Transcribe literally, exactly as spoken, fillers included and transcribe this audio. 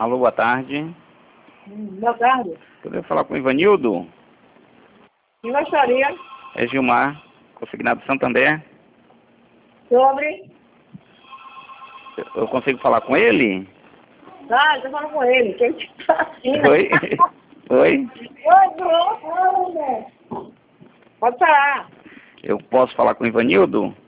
Alô, boa tarde. Hum, Boa tarde. Poderia falar com o Ivanildo? Eu gostaria É Gilmar, consignado Santander. sobre... Eu eu consigo falar com ele? Ah, eu tô falando com ele, que ele tá assim, né? Oi? Oi? Oi, Bruno. Pode falar. Eu posso falar com o Ivanildo?